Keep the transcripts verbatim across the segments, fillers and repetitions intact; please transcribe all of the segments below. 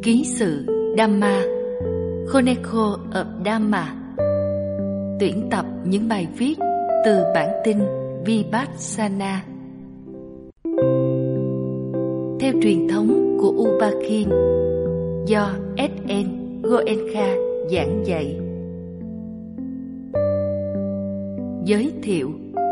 Ký sự Dhamma, Chronicle of Dhamma. Tuyển tập những bài viết từ bản tin Vipassana theo truyền thống của U Ba Khin do ét en Goenka giảng dạy. Giới thiệu: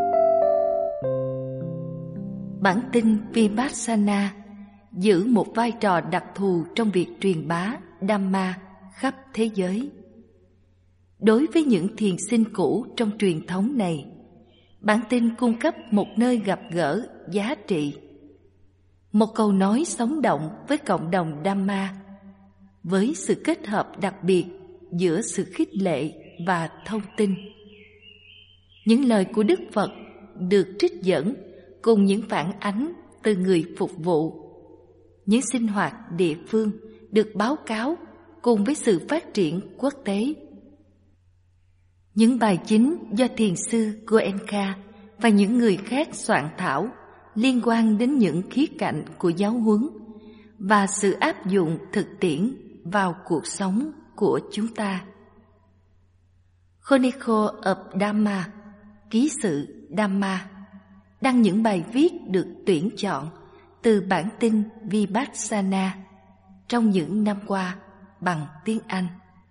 bản tin Vipassana giữ một vai trò đặc thù trong việc truyền bá Dhamma khắp thế giới. Đối với những thiền sinh cũ trong truyền thống này, bản tin cung cấp một nơi gặp gỡ giá trị, một câu nói sống động với cộng đồng Dhamma, với sự kết hợp đặc biệt giữa sự khích lệ và thông tin. Những lời của Đức Phật được trích dẫn cùng những phản ánh từ người phục vụ. Những sinh hoạt địa phương được báo cáo cùng với sự phát triển quốc tế. Những bài chính do thiền sư Goenka và những người khác soạn thảo liên quan đến những khía cạnh của giáo huấn và sự áp dụng thực tiễn vào cuộc sống của chúng ta. Chronicle of Dhamma, ký sự Dhamma, đăng những bài viết được tuyển chọn từ bản tin Vipassana trong những năm qua bằng tiếng Anh.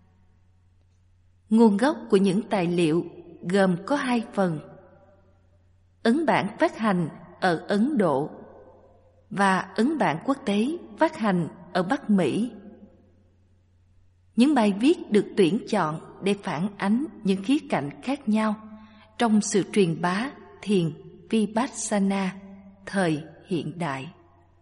Nguồn gốc của những tài liệu gồm có hai phần: ấn bản phát hành ở Ấn Độ và ấn bản quốc tế phát hành ở Bắc Mỹ. Những bài viết được tuyển chọn để phản ánh những khía cạnh khác nhau trong sự truyền bá thiền Vipassana thời hiện đại.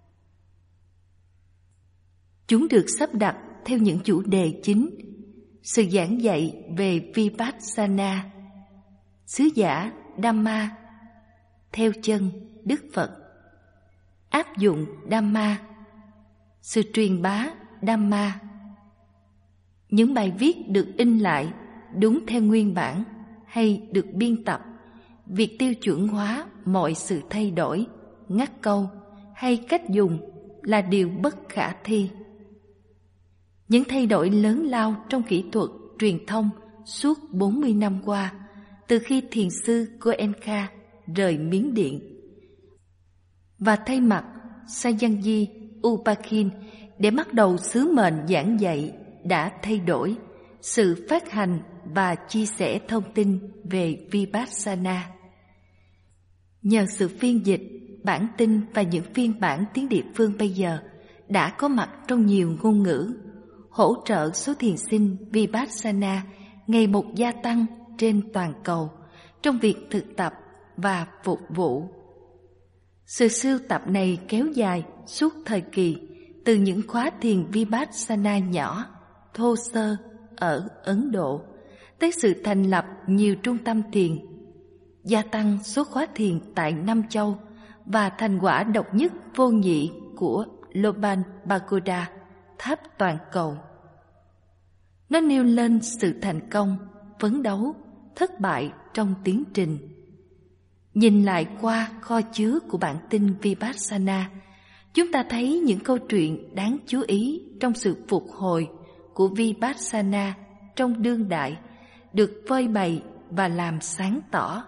Chúng được sắp đặt theo những chủ đề chính: sự giảng dạy về Vipassana, sứ giả Dhamma, theo chân Đức Phật, áp dụng Dhamma, sự truyền bá Dhamma. Những bài viết được in lại đúng theo nguyên bản hay được biên tập, việc tiêu chuẩn hóa mọi sự thay đổi, ngắt câu hay cách dùng là điều bất khả thi. Những thay đổi lớn lao trong kỹ thuật truyền thông suốt bốn mươi năm qua, từ khi thiền sư Goenka rời Miến Điện và thay mặt Sayanji Upakhin để bắt đầu sứ mệnh giảng dạy, đã thay đổi sự phát hành và chia sẻ thông tin về Vipassana. Nhờ sự phiên dịch, bản tin và những phiên bản tiếng địa phương bây giờ đã có mặt trong nhiều ngôn ngữ, hỗ trợ số thiền sinh Vipassana ngày một gia tăng trên toàn cầu trong việc thực tập và phục vụ. Sự sưu tập này kéo dài suốt thời kỳ từ những khóa thiền Vipassana nhỏ, thô sơ ở Ấn Độ tới sự thành lập nhiều trung tâm thiền, gia tăng số khóa thiền tại Nam Châu và thành quả độc nhất vô nhị của Loban Pagoda, tháp toàn cầu. Nó nêu lên sự thành công, phấn đấu, thất bại trong tiến trình. Nhìn lại qua kho chứa của bản tin Vipassana, chúng ta thấy những câu chuyện đáng chú ý trong sự phục hồi của Vipassana trong đương đại được phơi bày và làm sáng tỏ.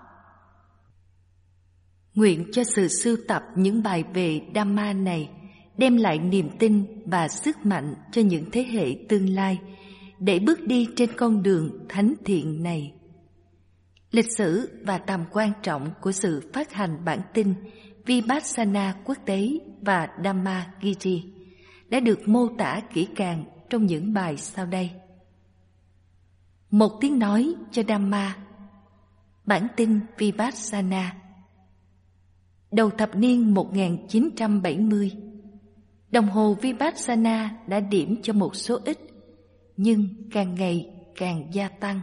Nguyện cho sự sưu tập những bài về Dhamma này đem lại niềm tin và sức mạnh cho những thế hệ tương lai để bước đi trên con đường thánh thiện này. Lịch sử và tầm quan trọng của sự phát hành bản tin Vipassana quốc tế và Dhamma Giri đã được mô tả kỹ càng trong những bài sau đây. Một tiếng nói cho Dhamma. Bản tin Vipassana. Đầu thập niên một nghìn chín trăm bảy mươi, đồng hồ Vipassana đã điểm cho một số ít, nhưng càng ngày càng gia tăng.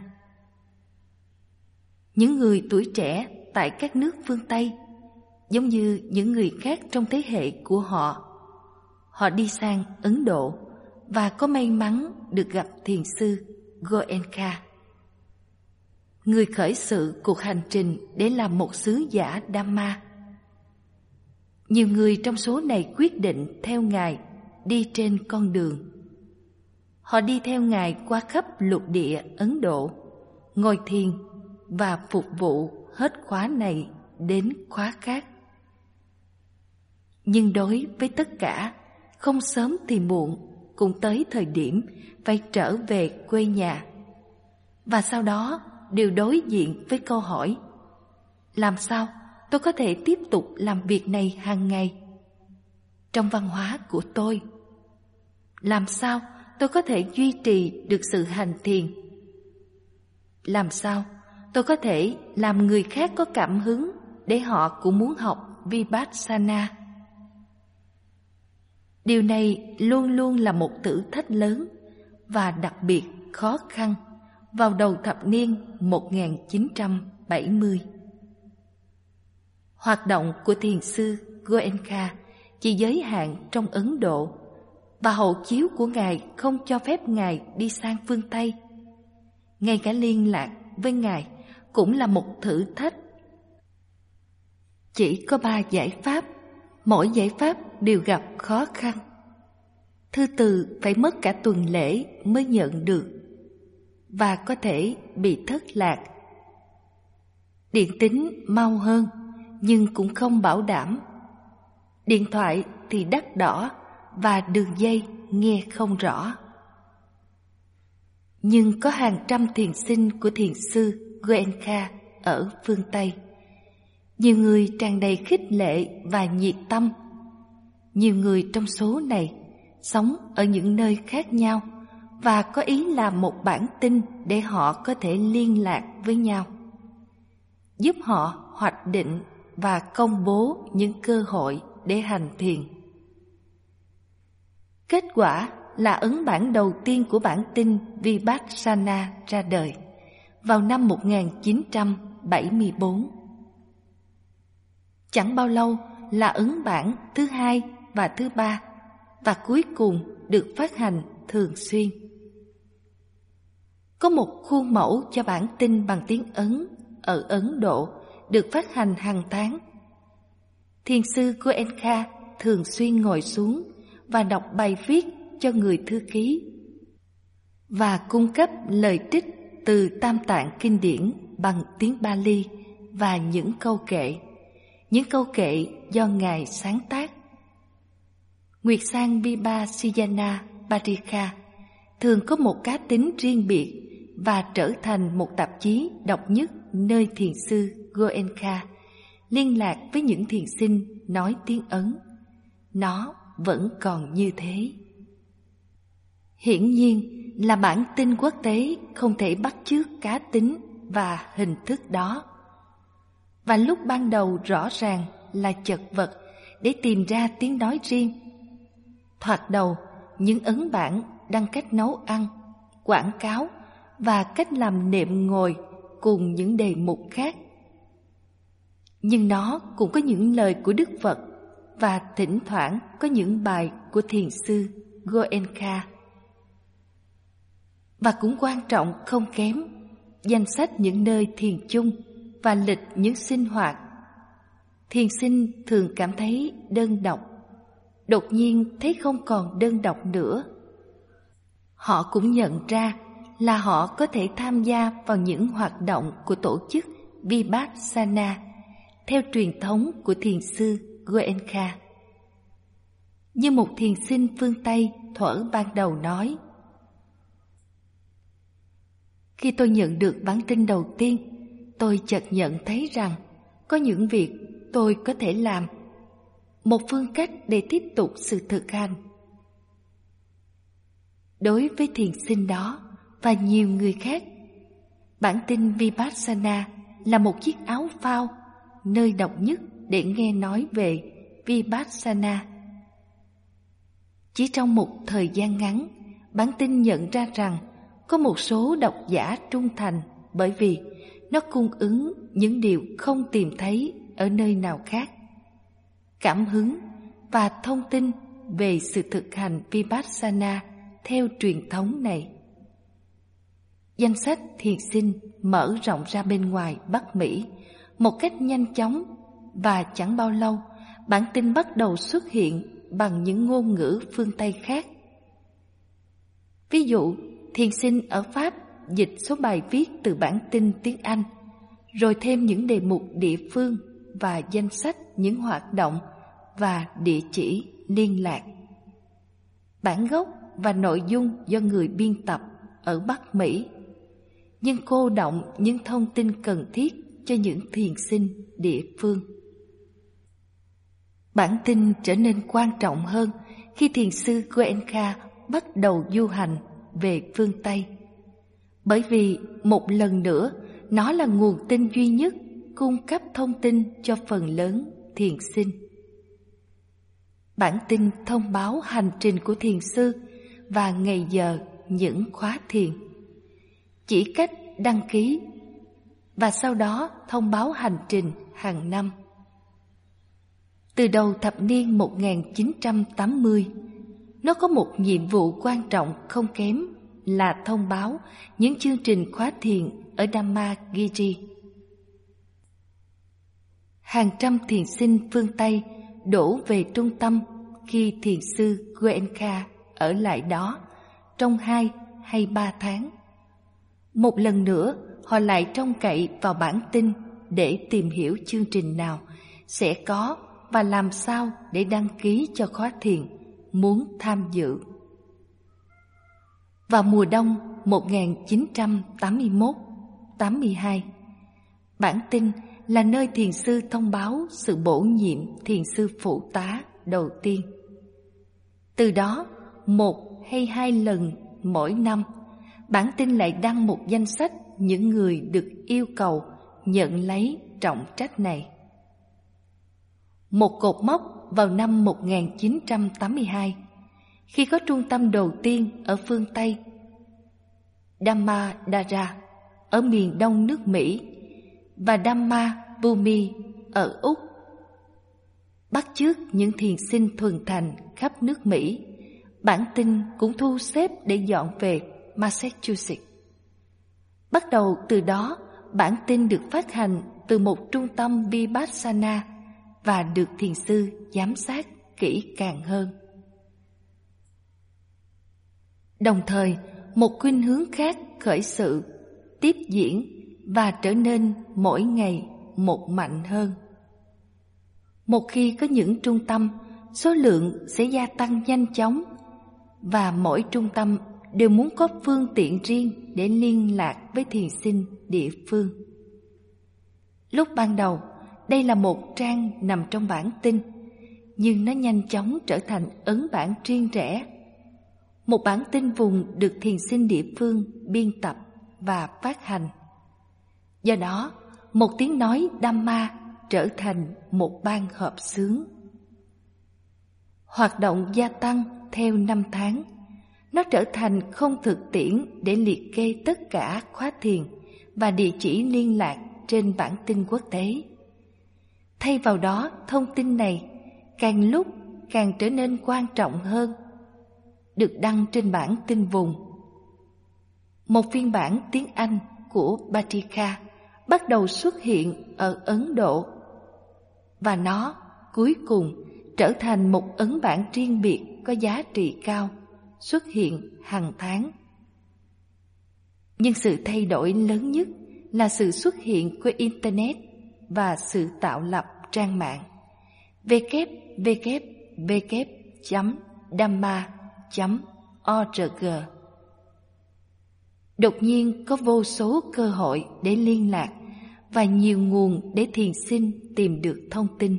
Những người tuổi trẻ tại các nước phương Tây, giống như những người khác trong thế hệ của họ, họ đi sang Ấn Độ và có may mắn được gặp thiền sư Goenka, người khởi sự cuộc hành trình để làm một sứ giả Dhamma. Nhiều người trong số này quyết định theo Ngài đi trên con đường. Họ đi theo Ngài qua khắp lục địa Ấn Độ, ngồi thiền và phục vụ hết khóa này đến khóa khác. Nhưng đối với tất cả, không sớm thì muộn cũng tới thời điểm phải trở về quê nhà. Và sau đó đều đối diện với câu hỏi: làm sao tôi có thể tiếp tục làm việc này hàng ngày trong văn hóa của tôi? Làm sao tôi có thể duy trì được sự hành thiền? Làm sao tôi có thể làm người khác có cảm hứng để họ cũng muốn học Vipassana? Điều này luôn luôn là một thử thách lớn và đặc biệt khó khăn vào đầu thập niên một nghìn chín trăm bảy mươi. Hoạt động của thiền sư Goenka chỉ giới hạn trong Ấn Độ, và hộ chiếu của Ngài không cho phép Ngài đi sang phương Tây. Ngay cả liên lạc với Ngài cũng là một thử thách. Chỉ có ba giải pháp, mỗi giải pháp đều gặp khó khăn. Thư từ phải mất cả tuần lễ mới nhận được, và có thể bị thất lạc. Điện tín mau hơn, nhưng cũng không bảo đảm. Điện thoại thì đắt đỏ, và đường dây nghe không rõ. Nhưng có hàng trăm thiền sinh của thiền sư Goenka ở phương Tây. Nhiều người tràn đầy khích lệ và nhiệt tâm. Nhiều người trong số này sống ở những nơi khác nhau và có ý làm một bản tin để họ có thể liên lạc với nhau, giúp họ hoạch định và công bố những cơ hội để hành thiền. Kết quả là ấn bản đầu tiên của bản tin Vipassana ra đời vào năm một nghìn chín trăm bảy mươi bốn. Chẳng bao lâu là ấn bản thứ hai và thứ ba, và cuối cùng được phát hành thường xuyên. Có một khuôn mẫu cho bản tin bằng tiếng Ấn ở Ấn Độ được phát hành hàng tháng. Thiền sư Goenka thường xuyên ngồi xuống và đọc bài viết cho người thư ký và cung cấp lời trích từ Tam Tạng kinh điển bằng tiếng Pali và những câu kệ, những câu kệ do Ngài sáng tác. Nguyệt Sang Vipassana Parika thường có một cá tính riêng biệt và trở thành một tạp chí độc nhất nơi thiền sư Goenka liên lạc với những thiền sinh nói tiếng Ấn. Nó vẫn còn như thế. Hiển nhiên là bản tin quốc tế không thể bắt chước cá tính và hình thức đó. Và lúc ban đầu rõ ràng là chật vật để tìm ra tiếng nói riêng. Thoạt đầu, những ấn bản đăng cách nấu ăn, quảng cáo và cách làm nệm ngồi cùng những đề mục khác. Nhưng nó cũng có những lời của Đức Phật và thỉnh thoảng có những bài của thiền sư Goenka. Và cũng quan trọng không kém, danh sách những nơi thiền chung và lịch những sinh hoạt. Thiền sinh thường cảm thấy đơn độc, đột nhiên thấy không còn đơn độc nữa. Họ cũng nhận ra là họ có thể tham gia vào những hoạt động của tổ chức Vipassana theo truyền thống của thiền sư Goenka. Như một thiền sinh phương Tây thuở ban đầu nói: khi tôi nhận được bản tin đầu tiên, tôi chợt nhận thấy rằng có những việc tôi có thể làm, một phương cách để tiếp tục sự thực hành. Đối với thiền sinh đó và nhiều người khác, bản tin Vipassana là một chiếc áo phao, nơi độc nhất để nghe nói về Vipassana. Chỉ trong một thời gian ngắn, bản tin nhận ra rằng có một số độc giả trung thành bởi vì nó cung ứng những điều không tìm thấy ở nơi nào khác. Cảm hứng và thông tin về sự thực hành Vipassana theo truyền thống này. Danh sách thiền sinh mở rộng ra bên ngoài Bắc Mỹ một cách nhanh chóng, và chẳng bao lâu bản tin bắt đầu xuất hiện bằng những ngôn ngữ phương Tây khác. Ví dụ, thiền sinh ở Pháp dịch số bài viết từ bản tin tiếng Anh, rồi thêm những đề mục địa phương và danh sách những hoạt động và địa chỉ liên lạc. Bản gốc và nội dung do người biên tập ở Bắc Mỹ, nhưng cô đọng những thông tin cần thiết cho những thiền sinh địa phương. Bản tin trở nên quan trọng hơn khi thiền sư Goenka bắt đầu du hành về phương Tây, bởi vì một lần nữa nó là nguồn tin duy nhất cung cấp thông tin cho phần lớn thiền sinh. Bản tin thông báo hành trình của thiền sư và ngày giờ những khóa thiền, chỉ cách đăng ký và sau đó thông báo hành trình hàng năm. Từ đầu thập niên một nghìn chín trăm tám mươi, nó có một nhiệm vụ quan trọng không kém là thông báo những chương trình khóa thiền ở Dhammagiri. Hàng trăm thiền sinh phương Tây đổ về trung tâm khi thiền sư Goenka ở lại đó trong hai hay ba tháng. Một lần nữa, họ lại trông cậy vào bản tin để tìm hiểu chương trình nào sẽ có và làm sao để đăng ký cho khóa thiền muốn tham dự. Vào mùa đông một nghìn chín trăm tám mươi mốt tám mươi hai, bản tin là nơi thiền sư thông báo sự bổ nhiệm thiền sư phụ tá đầu tiên. Từ đó, một hay hai lần mỗi năm, bản tin lại đăng một danh sách những người được yêu cầu nhận lấy trọng trách này. Một cột mốc vào năm một nghìn chín trăm tám mươi hai, khi có trung tâm đầu tiên ở phương Tây, Dhammadhara ở miền đông nước Mỹ và Dhammabhumi ở Úc. Bắt chước những thiền sinh thuần thành khắp nước Mỹ, bản tin cũng thu xếp để dọn về Massachusetts. Bắt đầu từ đó, bản tin được phát hành từ một trung tâm Vipassana và được thiền sư giám sát kỹ càng hơn. Đồng thời, một khuynh hướng khác khởi sự, tiếp diễn và trở nên mỗi ngày một mạnh hơn. Một khi có những trung tâm, số lượng sẽ gia tăng nhanh chóng và mỗi trung tâm đều muốn có phương tiện riêng để liên lạc với thiền sinh địa phương. Lúc ban đầu, đây là một trang nằm trong bản tin, nhưng nó nhanh chóng trở thành ấn bản riêng rẽ. Một bản tin vùng được thiền sinh địa phương biên tập và phát hành. Do đó, một tiếng nói Dhamma trở thành một ban hợp xướng. Hoạt động gia tăng theo năm tháng. Nó trở thành không thực tiễn để liệt kê tất cả khóa thiền và địa chỉ liên lạc trên bản tin quốc tế. Thay vào đó, thông tin này càng lúc càng trở nên quan trọng hơn, được đăng trên bản tin vùng. Một phiên bản tiếng Anh của Patrika bắt đầu xuất hiện ở Ấn Độ, và nó cuối cùng trở thành một ấn bản riêng biệt có giá trị cao, xuất hiện hàng tháng. Nhưng sự thay đổi lớn nhất là sự xuất hiện của Internet và sự tạo lập trang mạng w w w chấm dhamma chấm org. Đột nhiên có vô số cơ hội để liên lạc và nhiều nguồn để thiền sinh tìm được thông tin.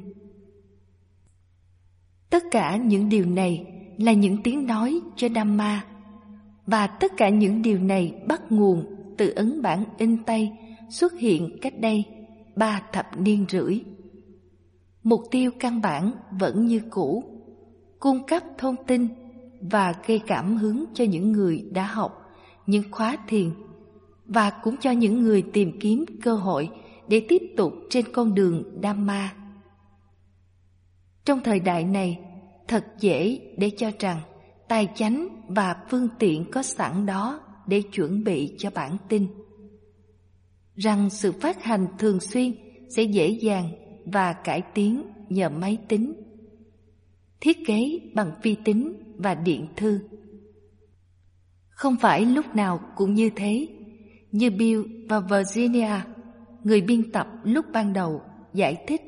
Tất cả những điều này là những tiếng nói cho Dhamma, và tất cả những điều này bắt nguồn từ ấn bản in Tây xuất hiện cách đây ba thập niên rưỡi. Mục tiêu căn bản vẫn như cũ, cung cấp thông tin và gây cảm hứng cho những người đã học những khóa thiền, và cũng cho những người tìm kiếm cơ hội để tiếp tục trên con đường Dhamma. Trong thời đại này, thật dễ để cho rằng tài chánh và phương tiện có sẵn đó để chuẩn bị cho bản tin, rằng sự phát hành thường xuyên sẽ dễ dàng và cải tiến nhờ máy tính, thiết kế bằng vi tính và điện thư. Không phải lúc nào cũng như thế. Như Bill và Virginia, người biên tập lúc ban đầu, giải thích.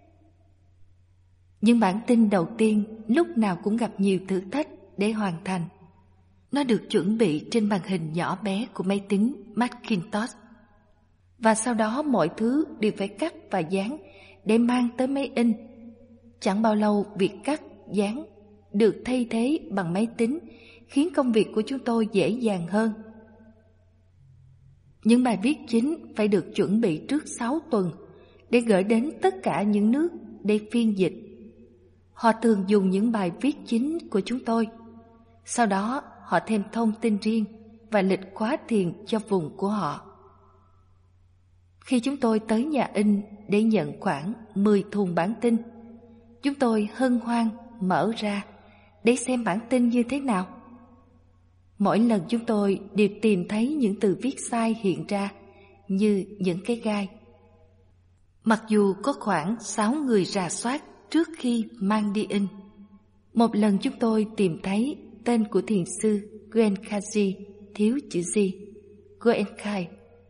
Những bản tin đầu tiên lúc nào cũng gặp nhiều thử thách để hoàn thành. Nó được chuẩn bị trên màn hình nhỏ bé của máy tính Macintosh. Và sau đó mọi thứ đều phải cắt và dán để mang tới máy in. Chẳng bao lâu việc cắt, dán được thay thế bằng máy tính khiến công việc của chúng tôi dễ dàng hơn. Những bài viết chính phải được chuẩn bị trước sáu tuần để gửi đến tất cả những nước để phiên dịch. Họ thường dùng những bài viết chính của chúng tôi. Sau đó họ thêm thông tin riêng và lịch khóa thiền cho vùng của họ. Khi chúng tôi tới nhà in để nhận khoảng mười thùng bản tin, chúng tôi hân hoan mở ra để xem bản tin như thế nào. Mỗi lần chúng tôi đều tìm thấy những từ viết sai hiện ra như những cái gai. Mặc dù có khoảng sáu người rà soát trước khi mang đi in. Một lần chúng tôi tìm thấy tên của thiền sư Goenkaji thiếu chữ G, Goenkai.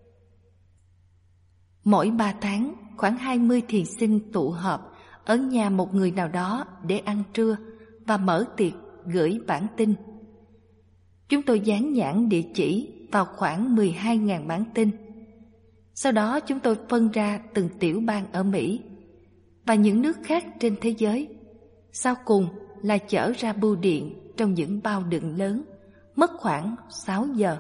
Mỗi ba tháng, khoảng hai mươi thiền sinh tụ họp ở nhà một người nào đó để ăn trưa và mở tiệc gửi bản tin. Chúng tôi dán nhãn địa chỉ vào khoảng mười hai nghìn bản tin. Sau đó chúng tôi phân ra từng tiểu bang ở Mỹ và những nước khác trên thế giới. Sau cùng là chở ra bưu điện trong những bao đựng lớn, mất khoảng sáu giờ.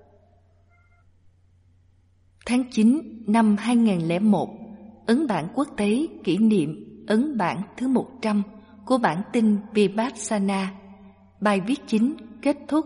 Tháng chín năm hai nghìn lẻ một, ấn bản quốc tế kỷ niệm ấn bản thứ một trăm của bản tin Vipassana. Bài viết chính kết thúc.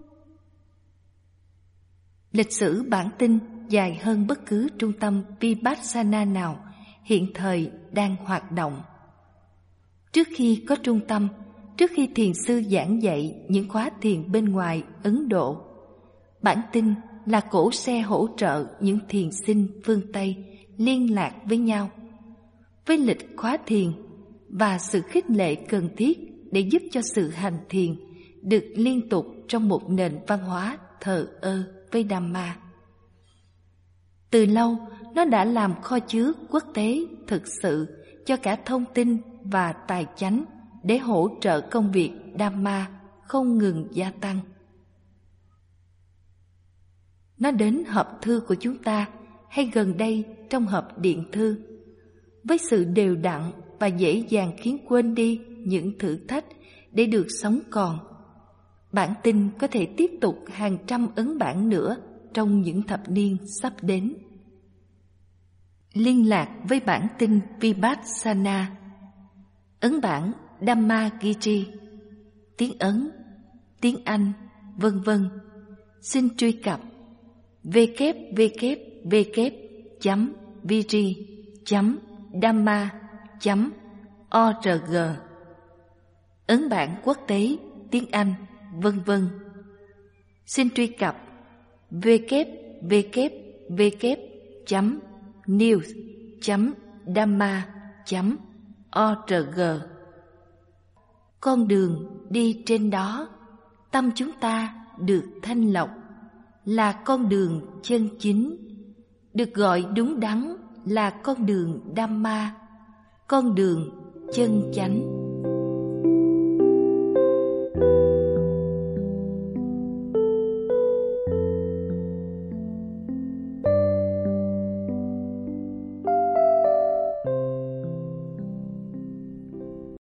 Lịch sử bản tin dài hơn bất cứ trung tâm Vipassana nào hiện thời đang hoạt động. Trước khi có trung tâm, trước khi thiền sư giảng dạy những khóa thiền bên ngoài Ấn Độ, bản tin là cỗ xe hỗ trợ những thiền sinh phương Tây liên lạc với nhau, với lịch khóa thiền và sự khích lệ cần thiết để giúp cho sự hành thiền được liên tục trong một nền văn hóa thờ ơ với Dhamma. Từ lâu, nó đã làm kho chứa quốc tế thực sự cho cả thông tin và tài chánh để hỗ trợ công việc Dhamma không ngừng gia tăng. Nó đến hộp thư của chúng ta hay gần đây trong hộp điện thư, với sự đều đặn và dễ dàng khiến quên đi những thử thách để được sống còn. Bản tin có thể tiếp tục hàng trăm ấn bản nữa trong những thập niên sắp đến. Liên lạc với bản tin Vipassana, ấn bản Dhammagiri, tiếng Ấn, tiếng Anh, vân vân. Xin truy cập w w w chấm viri chấm dhamma chấm org, ấn bản quốc tế tiếng Anh, vân vân. Xin truy cập w w w chấm news chấm dhamma chấm org. Con đường đi trên đó, tâm chúng ta được thanh lọc, là con đường chân chính, được gọi đúng đắn là con đường Dhamma, con đường chân chánh.